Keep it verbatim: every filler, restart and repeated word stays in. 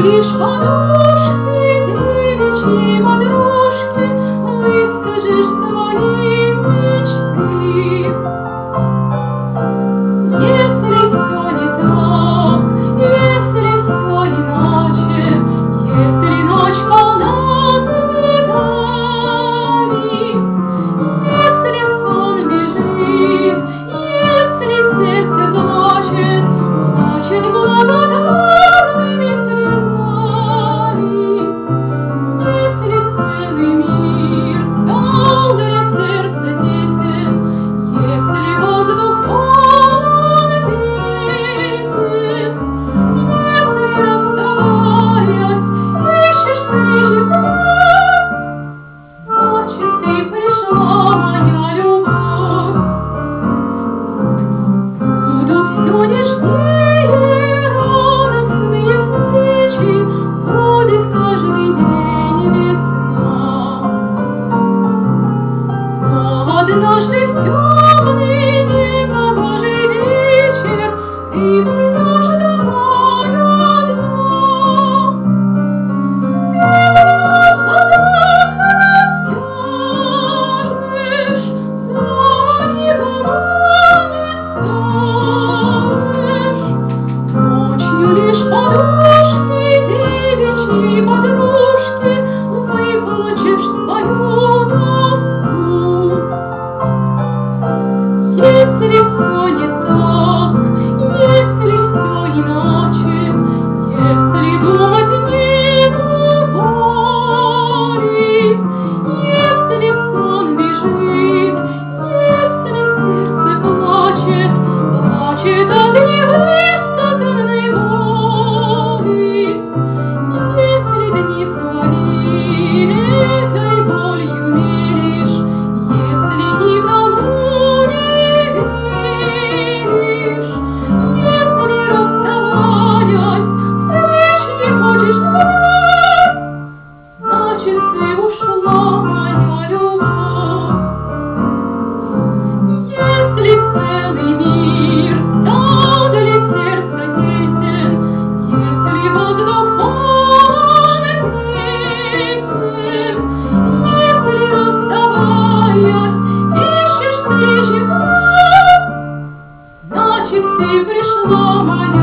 лишь подушки, девичьи подружки, выскажешь свои мечты. Если все не так, если все иначе, если ночь полна цветами, если сон бежит, если сердце плачет, плачет благодарными слезами, если целый мир стал для сердца тесен, если воздух полон песен, если, расставаясь, ищешь ты любовь, значит, ты пришла, моя любовь. Будут все нежнее радостные встречи, будет каждый день весна. Но однажды в темный непогожий вечер ты придешь домой одна. Без нас расскажешь, снова никому не скажешь. Ночью лишь подушки, девичьи подружки, выплачешь свою тоску. Если все не так, если все иначе, если думать не говорит, если сон бежит, если сердце плачет, плачет от невысказанной боли, если дни свои этой болью меришь, если никому не веришь, если, расставаясь, встреч не хочешь знать, значит, ты ушла, моя любовь. Если целый мир стал для сердца тесен, если воздух полон песен, если, расставаясь, ищешь встречи вновь, значит, ты пришла, моя